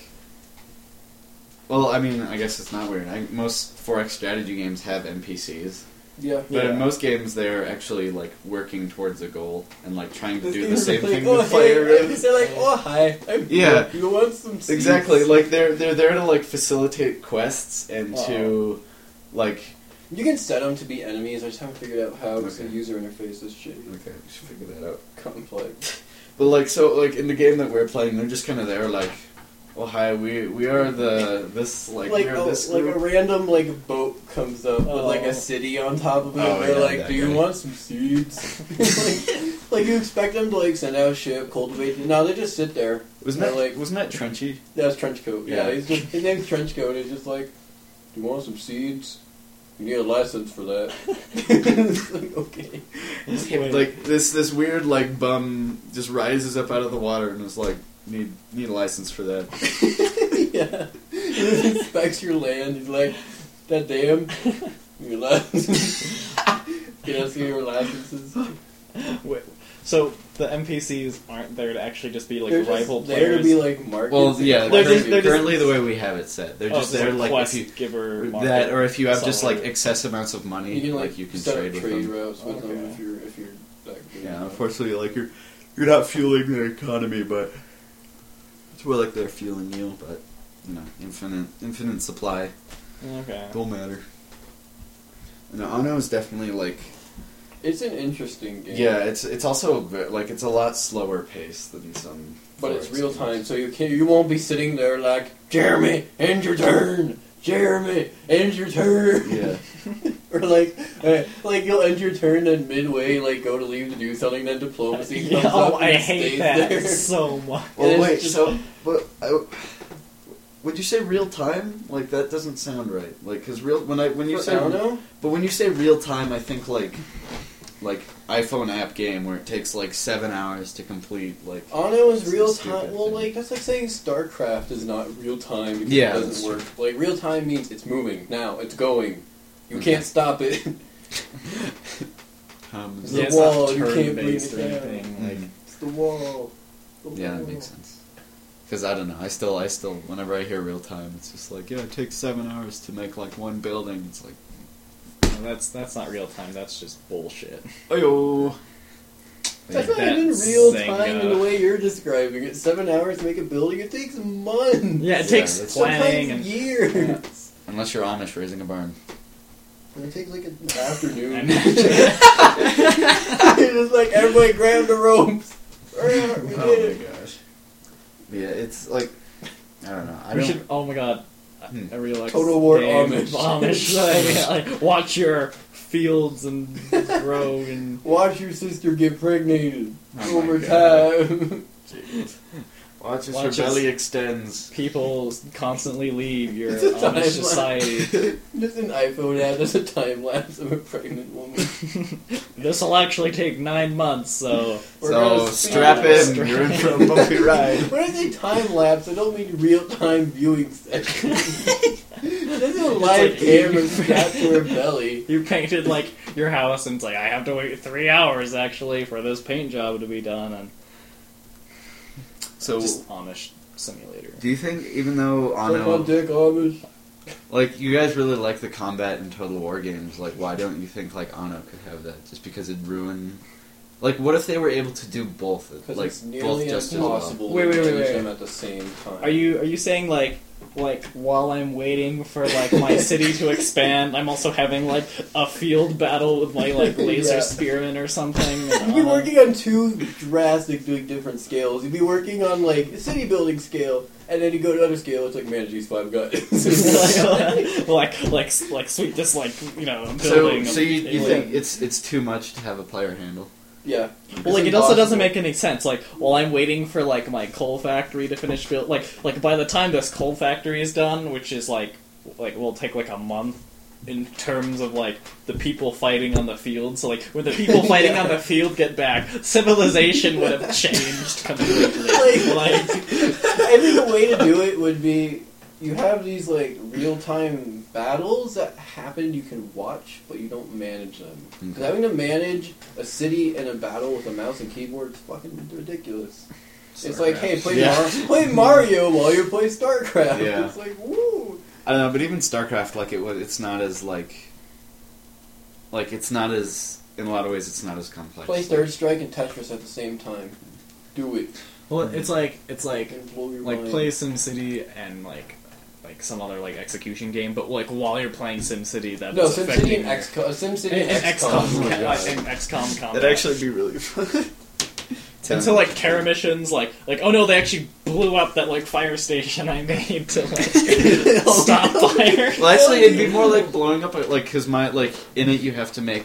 well, I mean, I guess it's not weird. Most 4X strategy games have NPCs, Yeah. but Yeah. in most games they're actually like working towards a goal and like trying to This do game the is same like, thing oh, the player hey, is. they're like, oh hi, I'm Yeah. You want some seeds? Exactly, like they're there to like facilitate quests and to like. You can set them to be enemies. I just haven't figured out how. Because the Okay. user interface is shitty. Okay, we should figure that out. Complex. But like so like in the game that we're playing, they're just kind of there like, oh hi, we are this Like, we're this like group. a random like boat comes up with like Oh. a city on top of it. Oh, and they're yeah, like, that "Do you guy. want some seeds?" like you expect them to like send out a ship, cultivate. No, they just sit there. Wasn't that like- wasn't that Trenchy? That's Trenchcoat. Yeah, Yeah. he's just, his name's Trenchcoat. He's just like, "Do you want some seeds? You need a license for that." It's like, okay. Wait. Like this weird like bum just rises up out of the water and is like need a license for that. Yeah. He just inspects your land. He's like, that damn. Your license. Can I see your licenses? Wait, so the NPCs aren't there to actually just be like They're rival just there players. to be like markets. Well, yeah, They're just- currently, they're just- the way we have it set, they're Oh, just so there it's like quest if you giver that market or if you have just somewhere. like excess amounts of money, you can like you can set trade up with trade them. routes with them Okay. if you're that good. Yeah, unfortunately, like you're not fueling their economy, but it's more like they're fueling you. But you know, infinite supply Okay. don't matter. And Ono is definitely like It's an interesting game. yeah, it's also like it's a lot slower paced than some. But it's 4X real games. time, so you won't be sitting there like, Jeremy, end your turn. Jeremy, end your turn. Yeah, Or like you'll end your turn and midway like go to leave to do something, then diplomacy Yeah, comes oh, up and I it hate stays that there. so much. Well, It's wait. just- So, but would you say real time? Like that doesn't sound right. Like because when you I say don't know. but when you say real time, I think like iPhone app game where it takes like 7 hours to complete. Like Ono is Some real stupid time. Well, thing. like that's like saying StarCraft is not real time because Yeah, it that's doesn't work. Like real time means it's moving now. It's going. You can't stop it. It's The Yeah, it's wall, not you can't bring turn-based it or down. anything. Like, It's the wall. The Yeah, that wall. makes sense. Because I don't know, I still, whenever I hear real time, it's just like, yeah, it takes 7 hours to make like one building. It's like, no, that's not real time. That's just bullshit. ayo. That's Like not even that real Zynga. time in the way you're describing it. 7 hours to make a building, it takes months. Yeah, it Yeah, takes that's- planning Sometimes and years. Yeah. Unless you're Amish raising a barn. And it takes like an afternoon. And- It's just like everybody grab the ropes. We Oh did my it. gosh. Yeah, it's like I don't know. We should. Oh my god. I really like Total War game. Amish. Like, watch your fields and grow and Watch your sister get pregnated Oh over my God. time. Watch as Watch your as- belly extends. people constantly leave your It's a time Amish lapse. society. Just an iPhone ad. There's a time lapse of a pregnant woman. This will actually take 9 months, so We're So gonna strap speed in. You're in for a bumpy ride. When I say time lapse, I don't mean real time viewing session. This is a live like- camera strapped to her belly. you painted like your house, and it's like I have to wait 3 hours actually for this paint job to be done, and So, just Amish simulator. do you think, even though Suck on Anno, dick, Amish. like, you guys really like the combat in Total War games, like, why don't you think, like, Anno could have that? Just because it'd ruin... Like, what if they were able to do both? Because Like, it's both nearly just as well? impossible Wait, to wait, wait, manage wait. them at the same time. Are you saying like while I'm waiting for like my city to expand, I'm also having like a field battle with my like laser Yeah. spearmen or something? You'd be working on two drastically different scales. You'd be working on like a city building scale, and then you go to another scale. It's like manage these 5 guys. like sweep this like So, building. so you of- think it's too much to have a player handle? Yeah. Well, like It's it also doesn't impossible. make any sense. Like while I'm waiting for like my coal factory to finish build, like by the time this coal factory is done, which is like will take like a month in terms of like the people fighting on the field. So like when the people fighting on the field get back, civilization would have changed completely. Like, I think the way to do it would be you have these like real time battles that happen you can watch, but you don't manage them. 'Cause Okay. having to manage a city and a battle with a mouse and keyboard is fucking ridiculous. It's like, hey, play Mario while you play StarCraft. Yeah. It's like, woo! I don't know, but even StarCraft, like, it's not as, it's not as, in a lot of ways, it's not as complex. Play Third Strike and Tetris at the same time. Do it. Well, it's like And blow your like mind. play SimCity and like some other like execution game, but like while you're playing SimCity, that's No, SimCity affecting and XCOM. SimCity and and XCOM. XCOM combat. That'd actually be really fun. And so, like, terror missions, like, oh no, they actually blew up that, like, fire station I made to, like, stop fire. Well, actually, it'd be more like blowing up, because in it you have to make,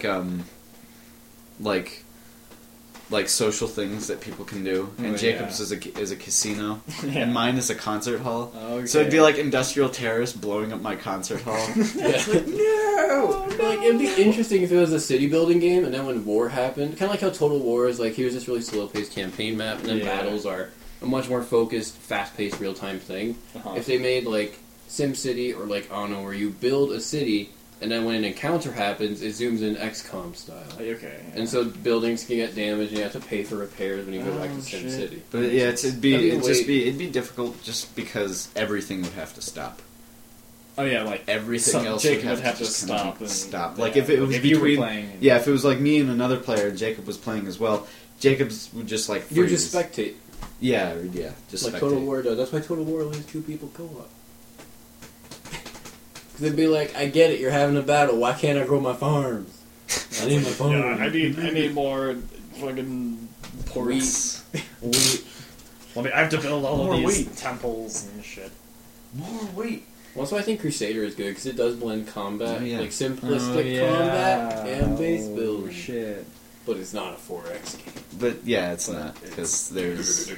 like social things that people can do. And Oh, Jacob's yeah. is a casino, Yeah. and mine is a concert hall. Okay. So it'd be like industrial terrorists blowing up my concert hall. No! Like, it'd be interesting if it was a city building game, and then when war happened, kind of like how Total War is, like, here's this really slow-paced campaign map, and then Yeah. battles are a much more focused, fast-paced, real-time thing. Uh-huh. If they made, like, SimCity or, like, Anno, where you build a city, and then when an encounter happens, it zooms in XCOM style. Okay. And so buildings can get damaged, and you have to pay for repairs when you go back to Oh, shit. SimCity. But yeah, it'd That'd be be difficult just because everything would have to stop. Oh yeah, like Everything else Jacob would have to just kind of stop and stop. yeah, Like if it was if you were between, playing. yeah, if it was like me and another player, and Jacob was playing as well. Jacob's would just like freeze. You just spectate. Yeah, just Like spectate. Total War does. That's why Total War only has 2 people co-op. Because they'd be like, I get it, you're having a battle, why can't I grow my farms? I need my farms. Yeah, I need more fucking ports. Wheat. I have to build all More of these wheat. temples and shit. More wheat. Also, I think Crusader is good, because it does blend combat, Oh, yeah. like simplistic combat and base building. Shit. But it's not a 4X game. But yeah, it's not because there's.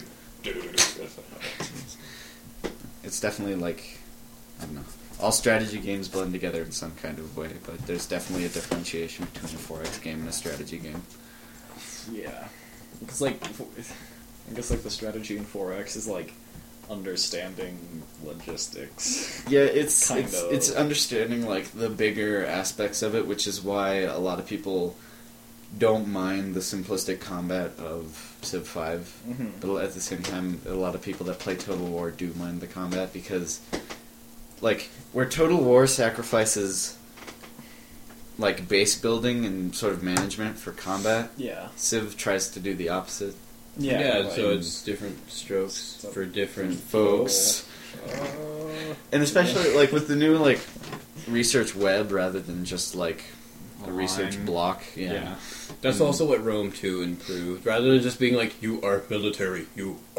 It's definitely like, I don't know. All strategy games blend together in some kind of way, but there's definitely a differentiation between a 4X game and a strategy game. Yeah. Because, like, I guess, like, the strategy in 4X is, like, understanding logistics. Yeah, it's Kind of. it's understanding like the bigger aspects of it, which is why a lot of people don't mind the simplistic combat of Civ 5. Mm-hmm. But at the same time, a lot of people that play Total War do mind the combat because, like, where Total War sacrifices like base building and sort of management for combat, Yeah. Civ tries to do the opposite. Yeah. so it's different strokes for different Folks. And especially like with the new like research web rather than just like a research Online. block. Yeah. That's also what Rome 2 improved. Rather than just being like, you are military, you are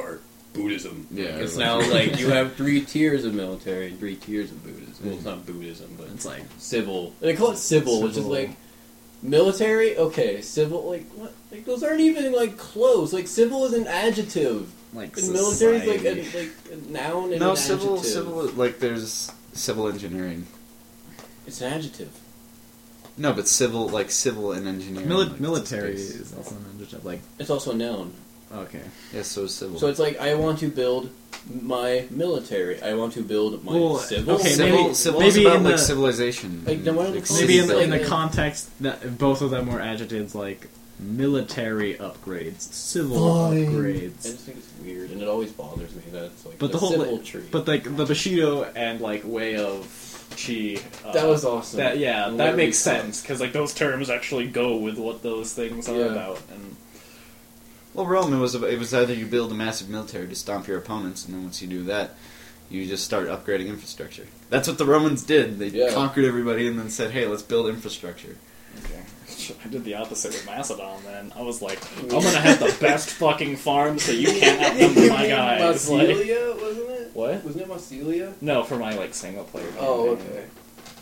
Buddhism. Yeah, It's like- now like you have 3 tiers of military and 3 tiers of Buddhism. Well, it's not Buddhism, but It's like civil. They call it civil, which is Civil. like military. Okay, civil. Like what? Like those aren't even like close. Like civil is an adjective. like And military is like society. a noun and No, an civil, adjective. civil. Like there's civil engineering. It's an adjective. No, but civil, like civil and engineering. like, it's military space. is also an adjective. Like It's also a noun. okay, Yeah, so is civil. So it's like I want to build my military. I want to build my Well, civil. okay, civil, maybe- civil maybe is about in like the- civilization. Like, then why don't we call it maybe in civil? the Like- context that both of them were adjectives, like military upgrades, civil Fine. I upgrades. just think it's weird, and it always bothers me that it's like But a the whole civil tree. But like the Bushido and like way of chi. That was awesome. That yeah, And that where we makes come. sense because like those terms actually go with what those things are Yeah. about. And Well, Rome, it was either you build a massive military to stomp your opponents, and then once you do that, you just start upgrading infrastructure. That's what the Romans did. They Yeah. conquered everybody and then said, "Hey, let's build infrastructure." okay, I did the opposite with Macedon. Then I was like, I'm gonna have the best fucking farms so you can't outnumber my guys. Like, Massilia, wasn't it? what? Wasn't it Massilia? No, for my like single player. Oh, campaign. okay.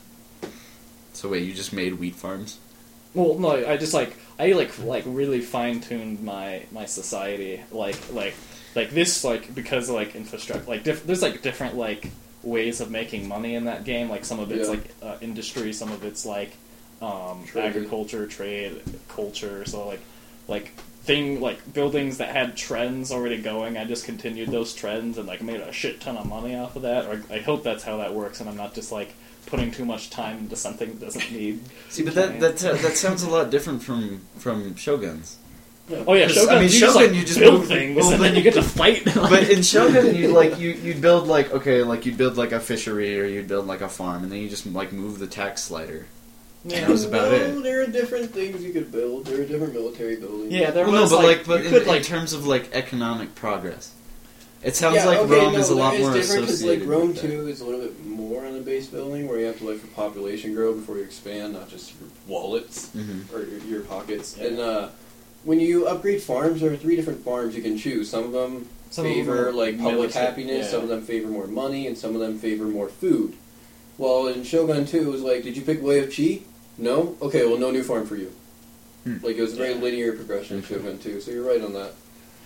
So wait, you just made wheat farms? Well, no, I just like really fine tuned my society like this because like infrastructure like there's like different like ways of making money in that game. Like some of it's Yeah. like industry, some of it's like Trade. agriculture, trade, culture. So like buildings that had trends already going. I just continued those trends and like made a shit ton of money off of that. Or I hope that's how that works, and I'm not just like putting too much time into something that doesn't need. See, but time. that sounds a lot different from Shoguns. Oh yeah, 'Cause, Shogun. I mean, you Shogun, just, like, you just build move- things, well, and then you get to fight. But in Shogun, you'd build like you'd build like a fishery or you'd build like a farm, and then you just like move the tax slider. yeah. That was about it. There are different things you could build. There are different military buildings. Yeah, there Well, was no, but you could in terms of like economic progress, it sounds Yeah, like okay, Rome no, is a lot that more different because associated. like Rome with that. 2 is a little bit more on the base building where you have to wait for population growth before you expand, not just your wallets Mhm. or your pockets. Yeah. And when you upgrade farms, there are 3 different farms you can choose. Some of them Some of them favor are like public military- happiness, yeah. some of them favor more money, and some of them favor more food. Well, in Shogun 2, it was like, did you pick Way of Chi? No? Okay, well, no new farm for you. Hmm. Like, it was a very Yeah. linear progression in Okay. Shogun 2, so you're right on that.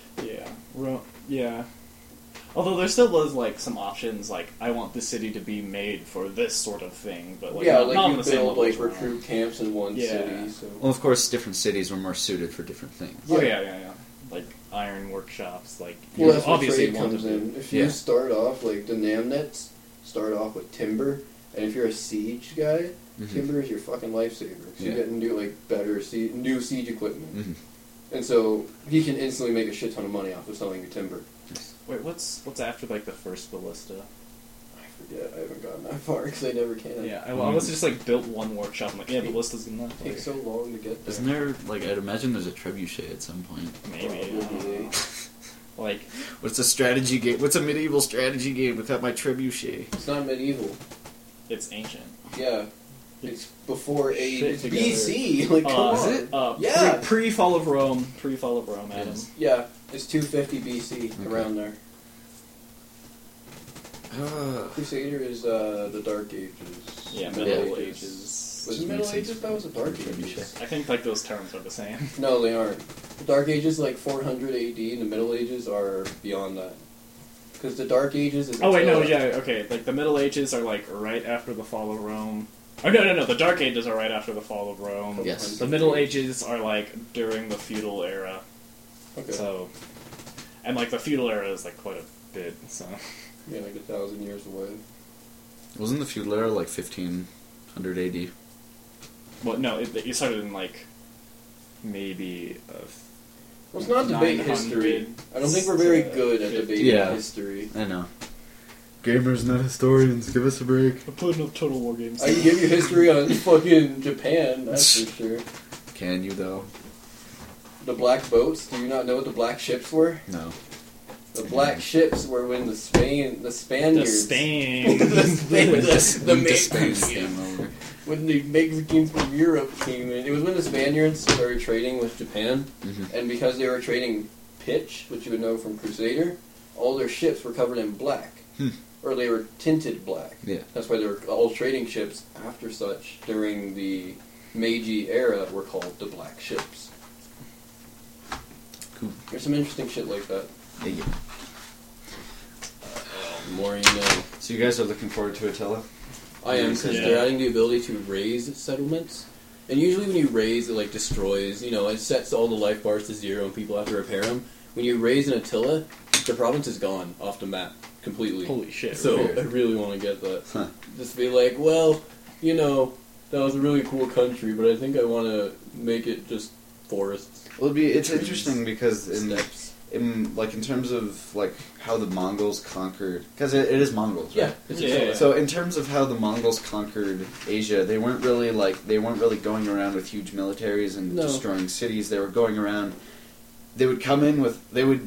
Yeah. Although there still was like some options, like I want this city to be made for this sort of thing, but like yeah, not, like not on you the same build level like as Rome. recruit camps in one Yeah. city, so... Well, of course, different cities were more suited for different things. Oh yeah. Like iron workshops, like Well, you that's where obviously trade want comes to be- in. If Yeah. you start off, like, the Namnets start off with timber, and if you're a siege guy, Mhm. timber is your fucking lifesaver. So you Yeah. get into, like, better new siege equipment. Mhm. And so, he can instantly make a shit ton of money off of selling your timber. Wait, what's after like the first ballista? I forget, I haven't gotten that far, because I never can. Yeah, I was just like built one workshop. I'm like, yeah, ballista's enough. It takes so long to get there. Isn't there like I'd imagine there's a trebuchet at some point? Maybe. I don't Probably. know. Like What's a strategy game? What's a medieval strategy game without my trebuchet? It's not medieval. it's ancient. Yeah. It's before Shit it's together. BC. Like, come on. Is it? Yeah. Pre fall of Rome. Pre fall of Rome, Adam. Yes. Yeah, it's 250 BC, Okay. around there. Crusader is the Dark Ages. Yeah, Middle Middle Ages. Ages. Was it Which Middle makes sense. Ages? That was the Dark Trebuchet. Ages. I think like those terms are the same. No, they aren't. The Dark Ages like 400 AD, and the Middle Ages are beyond that. Because the Dark Ages is. Oh wait, no, until- yeah, okay. Like the Middle Ages are like right after the fall of Rome. Oh no, the Dark Ages are right after the fall of Rome. Yes. The Middle Ages are like during the feudal era. Okay. So, and like the feudal era is like quite a bit. So, Yeah, like 1,000 years away. Wasn't the feudal era like 1500 AD? well, no, it started in like maybe. Let's not debate 900 history. I don't think we're very good at 50. debating Yeah. history. I know. Gamers, not historians. Give us a break. I'm putting up Total War games. I can give you history on fucking Japan, that's for sure. Can you though? The black boats, do you not know what the black ships were? No. The black ships were when the The Spaniards... Spain. the Spain Mexicans, came over. when the Mexicans from Europe came in. It was when the Spaniards started trading with Japan, Mhm. and because they were trading pitch, which you would know from Crusader, all their ships were covered in black. Or they were tinted black. Yeah. That's why they were all trading ships after such during the Meiji era were called the black ships. Cool. There's some interesting shit like that. Yeah. The more you know. So you guys are looking forward to Attila? I am, because they're adding the ability to raise settlements. And usually when you raise, it like destroys, it sets all the life bars to 0 and people have to repair them. When you raise an Attila, the province is gone off the map completely. Holy shit. So weird. I really want to get that. Huh. Just be like, well, that was a really cool country, but I think I want to make it just forests. Well, it's trees, interesting because steppes. in terms of like how the Mongols conquered, because it is Mongols, right? Yeah, it's Yeah. So in terms of how the Mongols conquered Asia, they weren't really going around with huge militaries and No. destroying cities. They were going around. They would come in with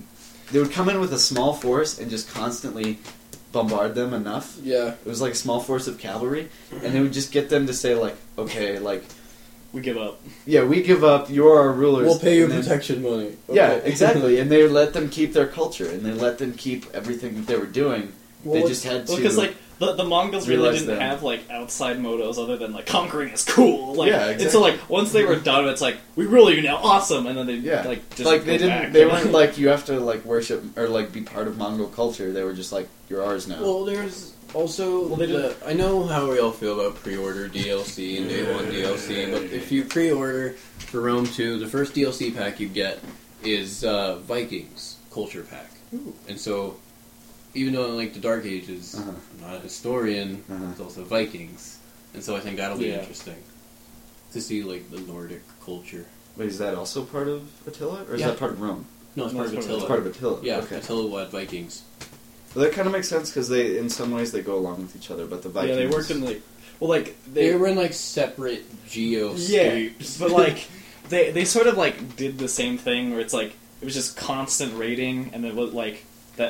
a small force and just constantly bombard them enough. Yeah. It was like a small force of cavalry, and they would just get them to say like, okay, like, We give up. yeah, we give up. You're our rulers. We'll pay you And then- protection money. Yeah, Okay. exactly. And they let them keep their culture, and they let them keep everything that they were doing. Well, they just had to. Because, like, the Mongols really realize didn't that- have, like, outside motives other than, like, conquering is cool. Like, Yeah, And so, like, once they were done, it's like, we rule you now, awesome! And then they, Yeah. like, just like they go didn't. back. They weren't like you have to like worship or like be part of Mongol culture. They were just like you're ours now. Well, there's also I know how we all feel about pre-order DLC and day one DLC, but if you pre-order for Rome 2, the first DLC pack you get is Vikings culture pack. Ooh. And so, even though in like the Dark Ages, Uh-huh. I'm not a historian, Uh-huh. it's also Vikings, and so I think that'll be Yeah. interesting to see like the Nordic culture. Wait, is that also part of Attila, or is Yeah. that part of Rome? No, it's No, part of it's Attila. It's part of Attila. Yeah, Okay. Attila had Vikings. Well, that kind of makes sense because they, in some ways, they go along with each other. But the Vikings, Yeah, they worked in, like... Well, like, They were in like separate geoscapes. Yeah, but, like, they sort of, like, did the same thing where it's, like, it was just constant raiding, and it was, like,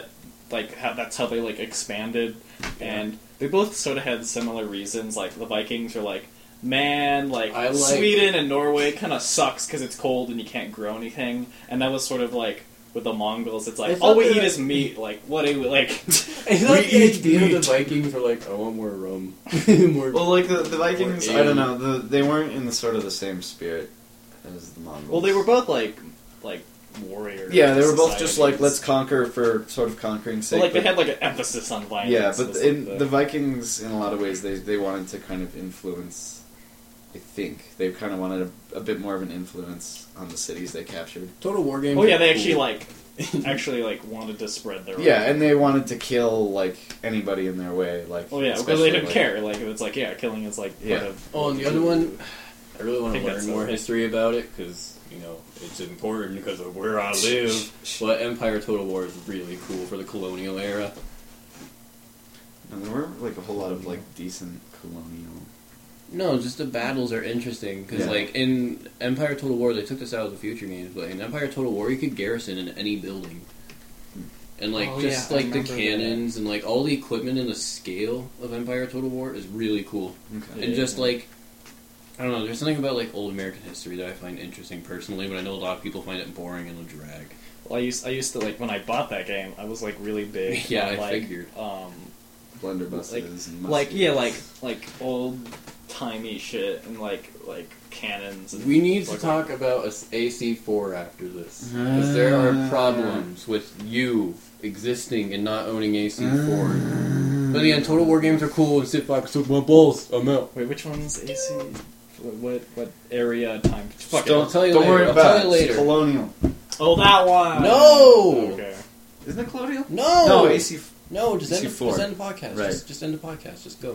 that's how they, like, expanded, and they both sort of had similar reasons. Like, the Vikings are like, man, I like- Sweden and Norway kind of sucks because it's cold and you can't grow anything, and that was sort of like with the Mongols. It's I like thought all we they eat were- is meat. Like what do we like? I thought We the eat idea of meat. the Vikings were like, I want more rum. more. Well, like the Vikings, Or I don't know. They weren't in the sort of the same spirit as the Mongols. Well, they were both like warriors. Yeah, they were both just like societies. let's conquer for sort of conquering But, sake. like they but- had like an emphasis on violence. yeah, but was, in like, the Vikings, in a lot of ways, they wanted to kind of influence. I think they kind of wanted a bit more of an influence on the cities they captured. Total War games. oh yeah, are they cool. actually wanted to spread their Yeah, and they wanted to kill like anybody in their way. Like oh yeah, because especially, they didn't like- care. Like it's like yeah, killing is like Yeah. part of. Oh, and the other one, I really want I to think learn that's more okay. history about it because it's important because of where I live. But Empire Total War is really cool for the colonial era. And there weren't like a whole lot of like decent colonial. No, just the battles are interesting because Yeah. like in Empire Total War they took this out of the future games, but in Empire Total War you could garrison in any building. And like Oh, just yeah, I like the remember cannons and like all the equipment and the scale of Empire Total War is really cool. Okay. And just like I don't know, there's something about like old American history that I find interesting personally, but I know a lot of people find it boring and a drag. Well, I used to like when I bought that game, I was like really big. Yeah, on, I like, figured. Blunderbusses and like muskets. yeah, like old timey shit and like cannons. And We need to like- talk about AC4 after this because there are problems with you existing and not owning AC4. But yeah, Total War games are cool and sit back and suck my balls. I'm out. Wait, which one's AC? What area time? Fuck Don't it. tell you Don't later. worry I'll about tell it. you later. It's colonial. Oh, that one. No! Okay. Isn't it colonial? No! No, AC. No, just end, AC4. just end the podcast. Right. Just end the podcast. Just go.